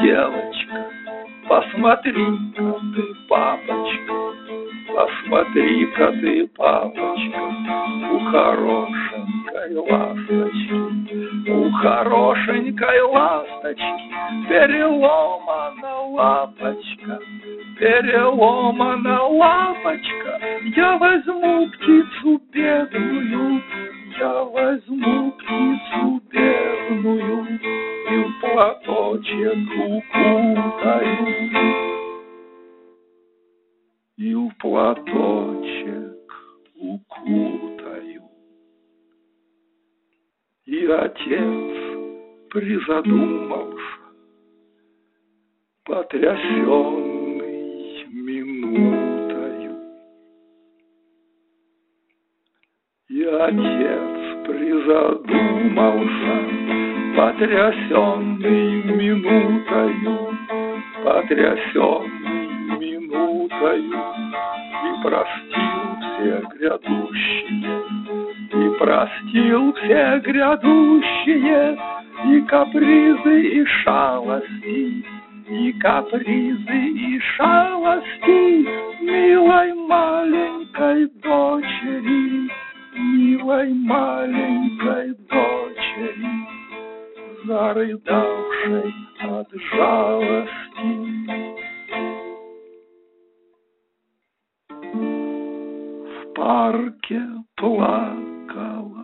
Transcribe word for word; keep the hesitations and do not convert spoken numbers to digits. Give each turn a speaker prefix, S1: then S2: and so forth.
S1: девочка, посмотри-ка ты, папочка, посмотри-ка ты, папочка, у хорошенькой ласточки, у хорошенькой ласточки переломана лапочка, переломана лапочка. Я возьму птицу бедную, я возьму птицу бедную и в платочек укутаю, и в платочек укутаю. И отец призадумался, потрясенный минутою. И отец призадумался, потрясенный минутою, потрясенный минутою, и простил все грядущие, и простил все грядущие, и капризы, и шалости, и капризы, и шалости милой маленькой дочери, милой маленькой дочери, зарыдавшей от жалости. В парке плакал